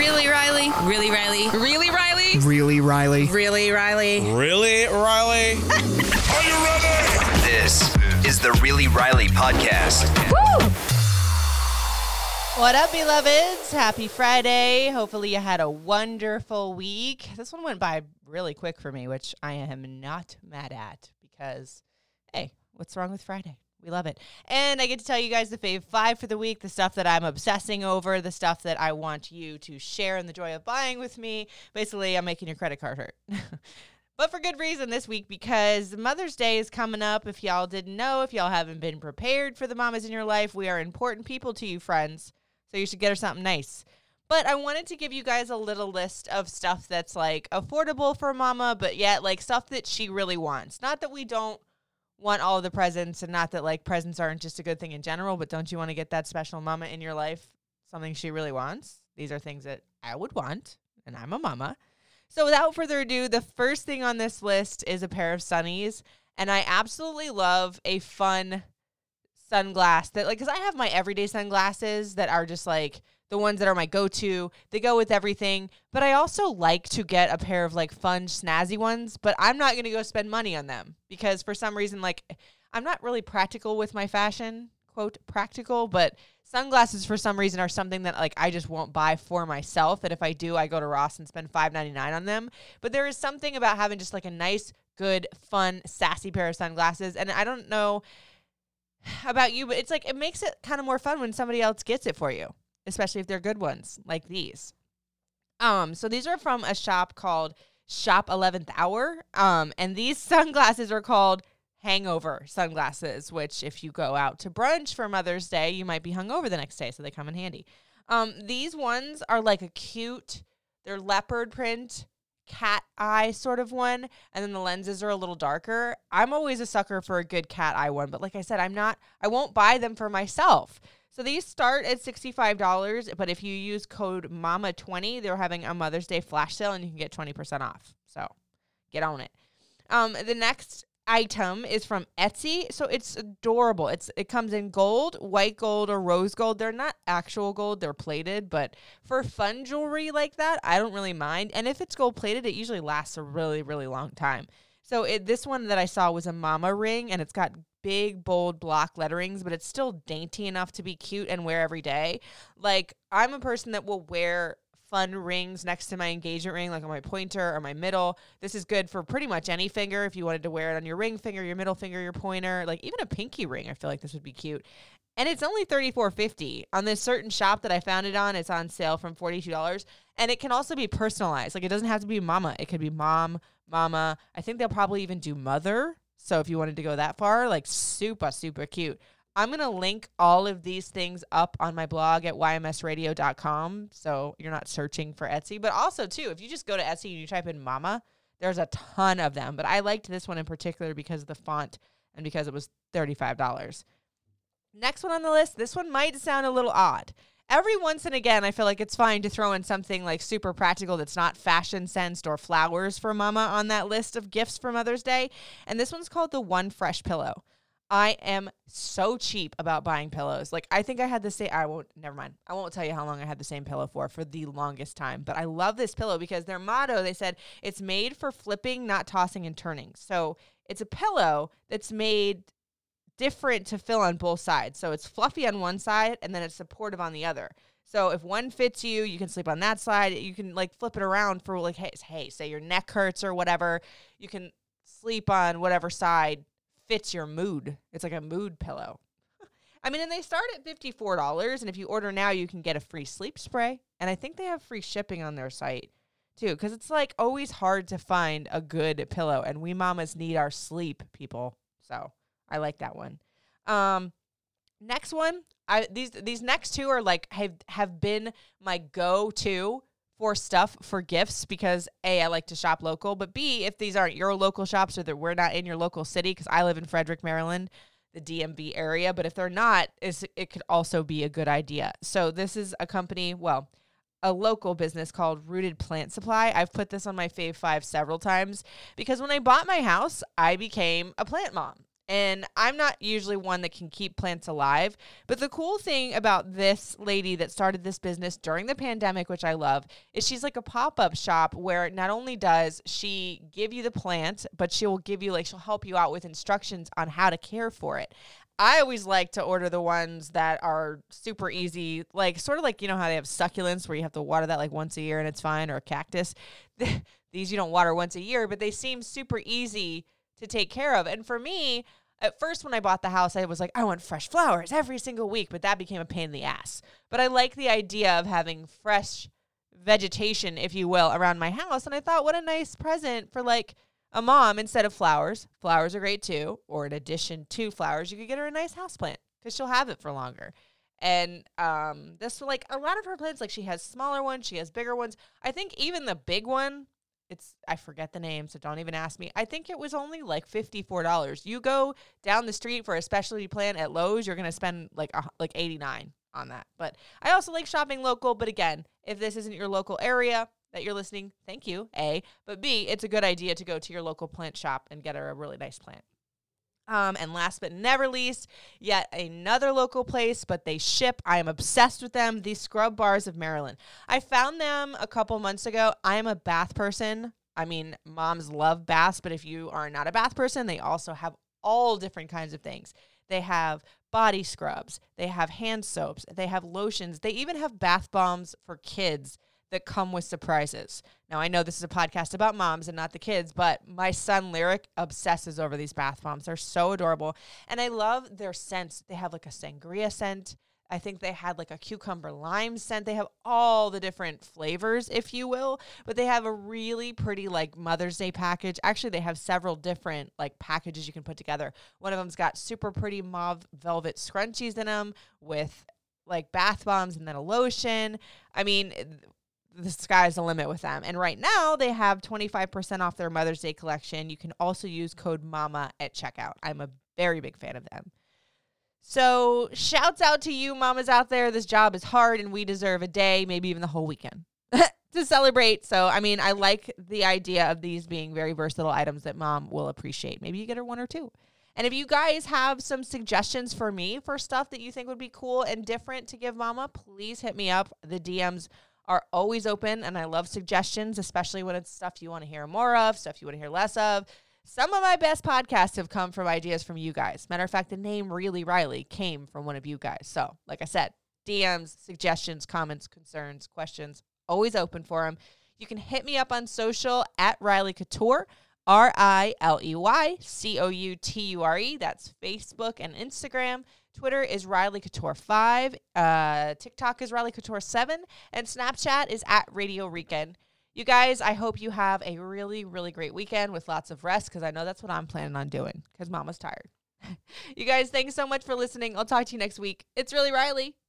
Really, Riley? Really, Riley? Really, Riley? Really, Riley? Really, Riley? Really, Riley? Are you ready? This is the Really Riley podcast. Woo! What up, beloveds? Happy Friday. Hopefully you had a wonderful week. This one went by really quick for me, which I am not mad at because, hey, what's wrong with Friday? We love it. And I get to tell you guys the fave 5 for the week, the stuff that I'm obsessing over, the stuff that I want you to share in the joy of buying with me. Basically, I'm making your credit card hurt. But for good reason this week, because Mother's Day is coming up. If y'all didn't know, if y'all haven't been prepared for the mamas in your life, we are important people to you, friends. So you should get her something nice. But I wanted to give you guys a little list of stuff that's like affordable for mama, but yet like stuff that she really wants. Not that we don't want all of the presents, and not that like presents aren't just a good thing in general, but don't you want to get that special mama in your life something she really wants? These are things that I would want, and I'm a mama. So without further ado, the first thing on this list is a pair of sunnies, and I absolutely love a fun sunglass that, like, because I have my everyday sunglasses that are just like the ones that are my go-to. They go with everything, but I also like to get a pair of like fun, snazzy ones, but I'm not going to go spend money on them because for some reason, like, I'm not really practical with my fashion, quote, practical, but sunglasses for some reason are something that like I just won't buy for myself. And if I do, I go to Ross and spend $5.99 on them. But there is something about having just like a nice, good, fun, sassy pair of sunglasses. And I don't know about you, but it's like it makes it kind of more fun when somebody else gets it for you, especially if they're good ones like these. So these are from a shop called Shop 11th Hour. And these sunglasses are called hangover sunglasses, which if you go out to brunch for Mother's Day, you might be hungover the next day, so they come in handy. These ones are like a cute, they're leopard print, cat eye sort of one, and then the lenses are a little darker. I'm always a sucker for a good cat eye one, but like I said, I won't buy them for myself. So these start at $65, but if you use code MAMA20, they're having a Mother's Day flash sale and you can get 20% off. So get on it. The next item is from Etsy. So it's adorable. It comes in gold, white gold, or rose gold. They're not actual gold, they're plated, but for fun jewelry like that, I don't really mind. And if it's gold plated, it usually lasts a really, really long time. So this one that I saw was a mama ring, and it's got big, bold block letterings, but it's still dainty enough to be cute and wear every day. Like, I'm a person that will wear fun rings next to my engagement ring, like on my pointer or my middle. This is good for pretty much any finger. If you wanted to wear it on your ring finger, your middle finger, your pointer, like even a pinky ring, I feel like this would be cute. And it's only $34.50 on this certain shop that I found it on. It's on sale from $42, and it can also be personalized. Like, it doesn't have to be mama. It could be mom, mama. I think they'll probably even do mother. So if you wanted to go that far, like super, super cute. I'm going to link all of these things up on my blog at ymsradio.com, so you're not searching for Etsy. But also, too, if you just go to Etsy and you type in mama, there's a ton of them. But I liked this one in particular because of the font and because it was $35. Next one on the list, this one might sound a little odd. Every once and again, I feel like it's fine to throw in something like super practical that's not fashion sensed or flowers for mama on that list of gifts for Mother's Day. And this one's called the One Fresh Pillow. I am so cheap about buying pillows. Like, I think I had the same, never mind. I won't tell you how long I had the same pillow for the longest time. But I love this pillow because their motto, they said, it's made for flipping, not tossing and turning. So it's a pillow that's made different to fill on both sides. So it's fluffy on one side and then it's supportive on the other. So if one fits you, you can sleep on that side. You can like flip it around for like, hey, say your neck hurts or whatever. You can sleep on whatever side fits your mood. It's like a mood pillow. I mean, and they start at $54, and if you order now, you can get a free sleep spray, and I think they have free shipping on their site, too, because it's, like, always hard to find a good pillow, and we mamas need our sleep, people, so I like that one. Next one, these next two are, like, have been my go-to for stuff for gifts because A, I like to shop local, but B, if these aren't your local shops or that we're not in your local city, because I live in Frederick, Maryland, the DMV area, but if they're not, it could also be a good idea. So this is a company, well, a local business called Rooted Plant Supply. I've put this on my Fave 5 several times because when I bought my house, I became a plant mom. And I'm not usually one that can keep plants alive. But the cool thing about this lady that started this business during the pandemic, which I love, is she's like a pop-up shop where not only does she give you the plant, but she will give you, like, she'll help you out with instructions on how to care for it. I always like to order the ones that are super easy, like sort of like, you know how they have succulents where you have to water that like once a year and it's fine, or a cactus. These you don't water once a year, but they seem super easy to take care of. And for me, at first when I bought the house, I was like, I want fresh flowers every single week, but that became a pain in the ass. But I like the idea of having fresh vegetation, if you will, around my house. And I thought, what a nice present for like a mom instead of flowers. Flowers are great too. Or in addition to flowers, you could get her a nice houseplant because she'll have it for longer. And this, like, a lot of her plants, like, she has smaller ones, she has bigger ones. I think even the big one, I forget the name, so don't even ask me. I think it was only like $54. You go down the street for a specialty plant at Lowe's, you're going to spend like $89 on that. But I also like shopping local. But again, if this isn't your local area that you're listening, thank you, A. But B, it's a good idea to go to your local plant shop and get her a really nice plant. And last but never least, yet another local place, but they ship. I am obsessed with them. These Scrub Bars of Maryland. I found them a couple months ago. I am a bath person. I mean, moms love baths, but if you are not a bath person, they also have all different kinds of things. They have body scrubs. They have hand soaps. They have lotions. They even have bath bombs for kids that come with surprises. Now, I know this is a podcast about moms and not the kids, but my son Lyric obsesses over these bath bombs. They're so adorable. And I love their scents. They have like a sangria scent. I think they had like a cucumber lime scent. They have all the different flavors, if you will, but they have a really pretty like Mother's Day package. Actually, they have several different like packages you can put together. One of them's got super pretty mauve velvet scrunchies in them with like bath bombs and then a lotion. I mean, the sky's the limit with them. And right now they have 25% off their Mother's Day collection. You can also use code MAMA at checkout. I'm a very big fan of them. So shouts out to you mamas out there. This job is hard and we deserve a day, maybe even the whole weekend to celebrate. So, I mean, I like the idea of these being very versatile items that mom will appreciate. Maybe you get her one or two. And if you guys have some suggestions for me for stuff that you think would be cool and different to give mama, please hit me up. The DMs are always open, and I love suggestions, especially when it's stuff you want to hear more of, stuff you want to hear less of. Some of my best podcasts have come from ideas from you guys. Matter of fact, the name Really Riley came from one of you guys. So, like I said, DMs, suggestions, comments, concerns, questions, always open for them. You can hit me up on social at Riley Couture, RILEYCOUTURE. That's Facebook and Instagram. Twitter is Riley Couture 5. TikTok is Riley Couture 7. And Snapchat is at Radio Rican. You guys, I hope you have a really, really great weekend with lots of rest, because I know that's what I'm planning on doing because mama's tired. You guys, thanks so much for listening. I'll talk to you next week. It's Really Riley.